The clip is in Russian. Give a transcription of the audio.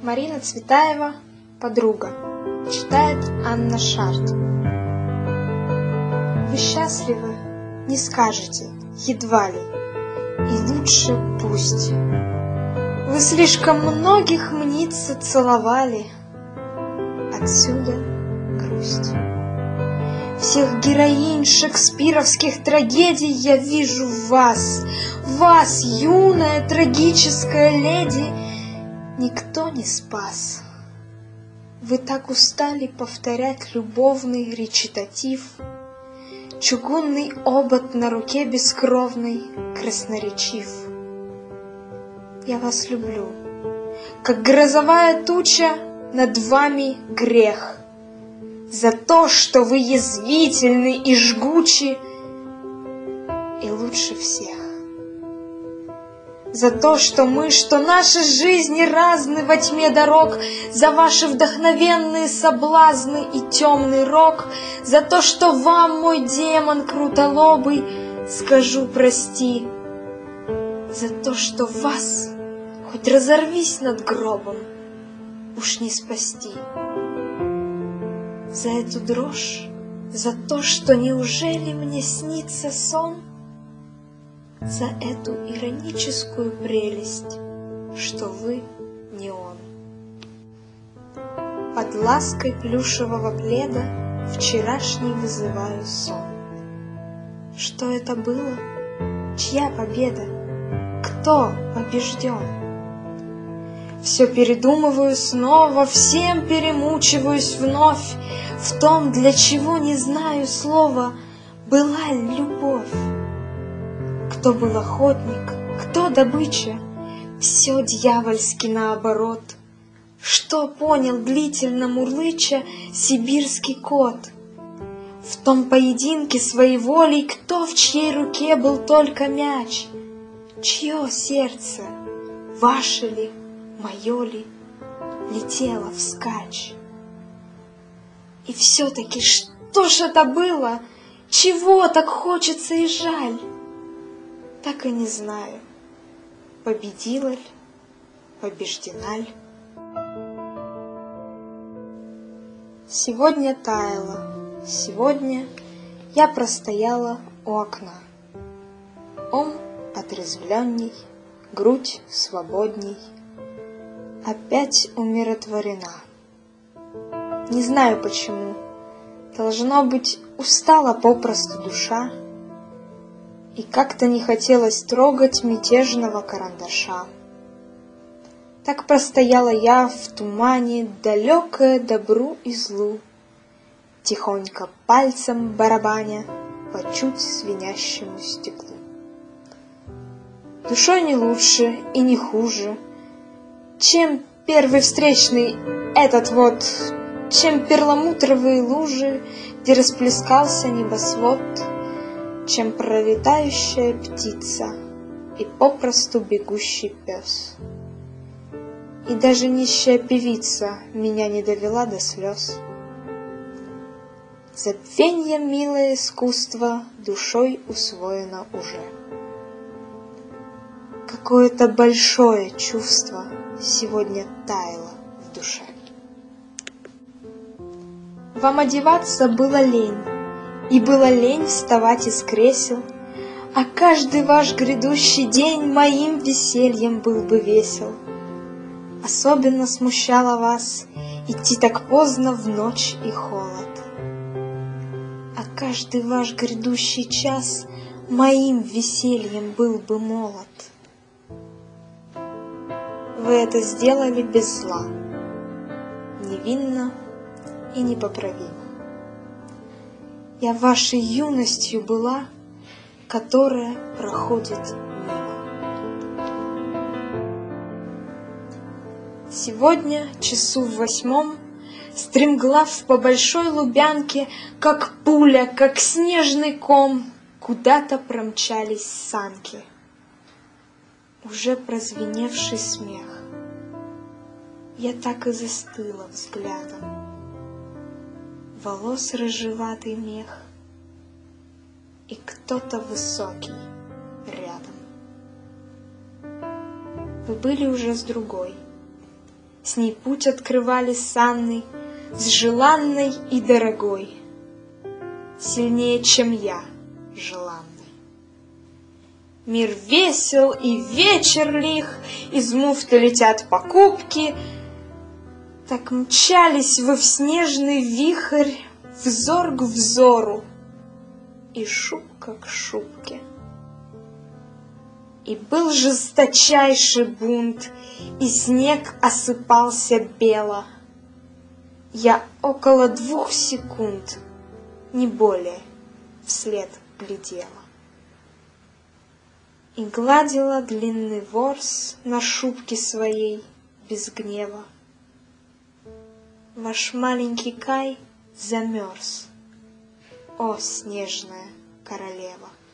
Марина Цветаева, «Подруга». Читает Анна Шарт. Вы счастливы? Не скажете, едва ли, и лучше пусть. Вы слишком многих мнится целовали, отсюда грусть. Всех героинь шекспировских трагедий я вижу в вас, юная трагическая леди, никто не спас. Вы так устали повторять любовный речитатив, чугунный обод на руке бескровной красноречив. Я вас люблю, как грозовая туча над вами грех, за то, что вы язвительны и жгучи, и лучше всех. За то, что наши жизни разны во тьме дорог, за ваши вдохновенные соблазны и темный рок, за то, что вам, мой демон крутолобый, скажу прости, за то, что вас, хоть разорвись над гробом, уж не спасти. За эту дрожь, за то, что неужели мне снится сон, за эту ироническую прелесть, что вы не он. Под лаской плюшевого пледа вчерашний вызываю сон. Что это было? Чья победа? Кто побежден? Все передумываю снова, всем перемучиваюсь вновь, в том, для чего не знаю слова, была ли любовь. Кто был охотник, кто добыча, все дьявольски наоборот. Что понял длительно мурлыча сибирский кот? В том поединке своей волей, кто в чьей руке был только мяч? Чье сердце, ваше ли, мое ли, летело вскачь? И все-таки что ж это было? Чего так хочется и жаль? Так и не знаю, победила ли, побеждена ли. Сегодня таяло, сегодня я простояла у окна. Ум отрезвленней, грудь свободней, опять умиротворена. Не знаю почему, должно быть, устала попросту душа, и как-то не хотелось трогать мятежного карандаша. Так простояла я в тумане, далекая добру и злу, тихонько пальцем барабаня по чуть звенящему стеклу. Душой не лучше и не хуже, чем первый встречный этот вот, чем перламутровые лужи, где расплескался небосвод, чем пролетающая птица и попросту бегущий пес. И даже нищая певица меня не довела до слез. Забвенье милое искусство душой усвоено уже. Какое-то большое чувство сегодня таяло в душе. Вам одеваться было лень, и было лень вставать из кресел, а каждый ваш грядущий день моим весельем был бы весел. Особенно смущало вас идти так поздно в ночь и холод, а каждый ваш грядущий час моим весельем был бы молод. Вы это сделали без зла, невинно и непоправимо. Я вашей юностью была, которая проходит мимо. Сегодня, часу в 8, стремглав по большой лубянке, как пуля, как снежный ком, куда-то промчались санки. Уже прозвеневший смех. Я так и застыла взглядом. Волос рыжеватый мех, и кто-то высокий рядом. Вы были уже с другой, С ней путь открывали санный, с желанной и дорогой, сильнее, чем я, желанный. Мир весел и вечер лих, из муфты летят покупки. Так мчались вы в снежный вихрь, взор к взору, и шубка к шубке. И был жесточайший бунт, и снег осыпался бело. Я около 2 секунд, не более, вслед глядела. И гладила длинный ворс на шубке своей без гнева. Ваш маленький Кай замерз, о, снежная королева!